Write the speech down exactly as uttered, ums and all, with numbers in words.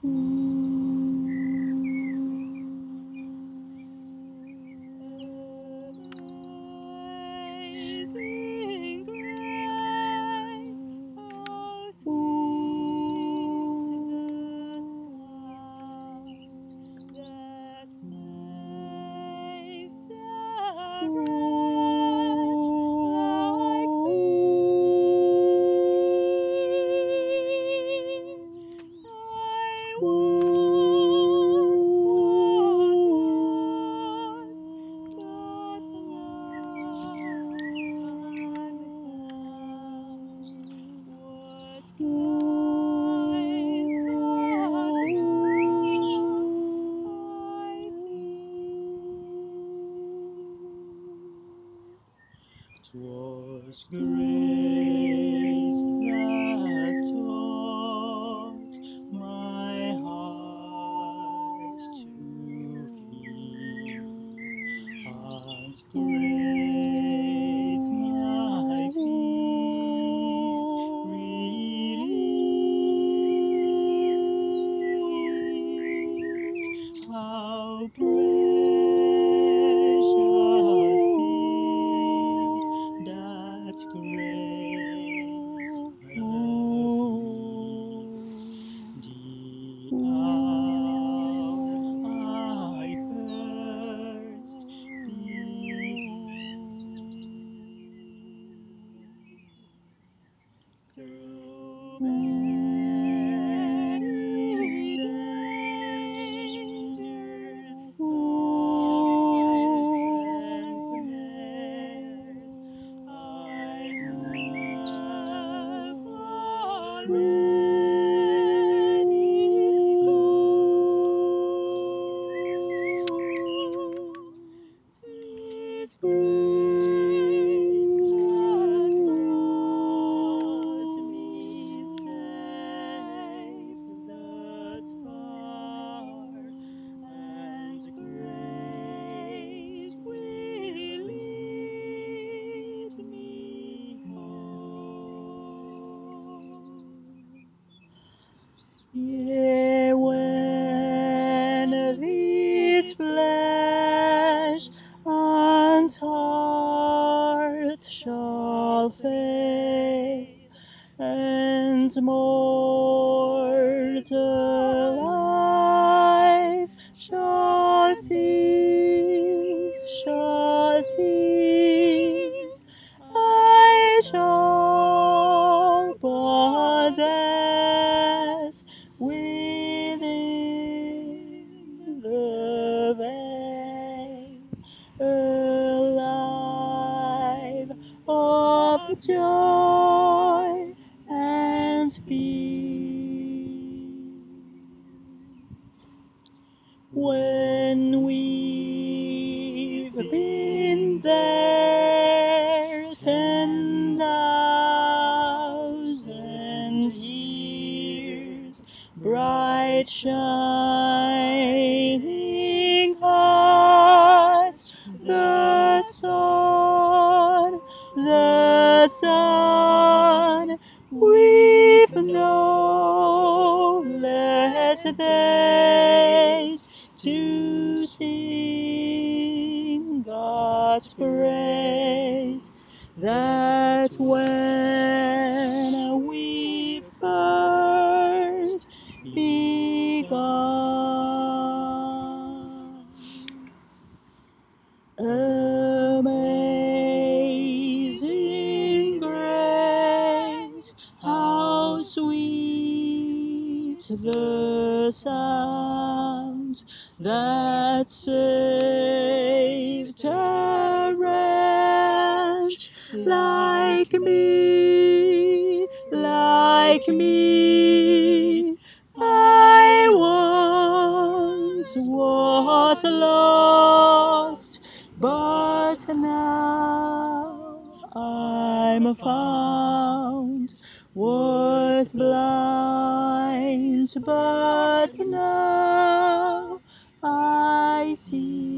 Amazing grace, how sweet the sound that saved a wretch like me. I once was lost, but now I'm found. Was blind, but now I see. 'Twas grace that taught my heart to feel, and grace my fears relieved. How precious did that grace appear, the hour I first believed. Through many dangers, toils, and snares, I have already gone. 'Tis grace that brought me safe thus far, and grace will lead me home. Yea, when this flesh and heart shall fail, and mortal life shall cease, shall cease, I shall possess within the veil a life of joy and peace. When we've been there ten thousand years, bright shining hearts, the sun, the sun, we've no less days to sing God's praise, that when we first begun. Amazing grace, how sweet the sound that saved a wretch like me, like me. I once was lost, but now I'm found. Was blind, but now I see.